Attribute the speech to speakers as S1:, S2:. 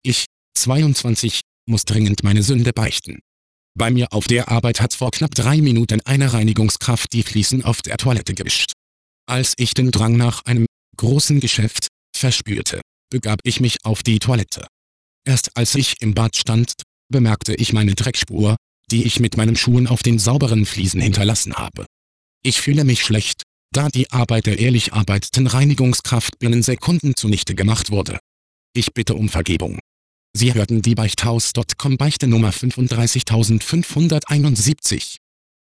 S1: Ich, 22, muss dringend meine Sünde beichten. Bei mir auf der Arbeit hat vor knapp 3 Minuten eine Reinigungskraft die Fliesen auf der Toilette gewischt. Als ich den Drang nach einem großen Geschäft verspürte, begab ich mich auf die Toilette. Erst als ich im Bad stand, bemerkte ich meine Dreckspur, die ich mit meinen Schuhen auf den sauberen Fliesen hinterlassen habe. Ich fühle mich schlecht, da die Arbeit der ehrlich arbeitenden Reinigungskraft binnen Sekunden zunichte gemacht wurde. Ich bitte um Vergebung. Sie hörten die Beichthaus.com Beichte Nummer 35571.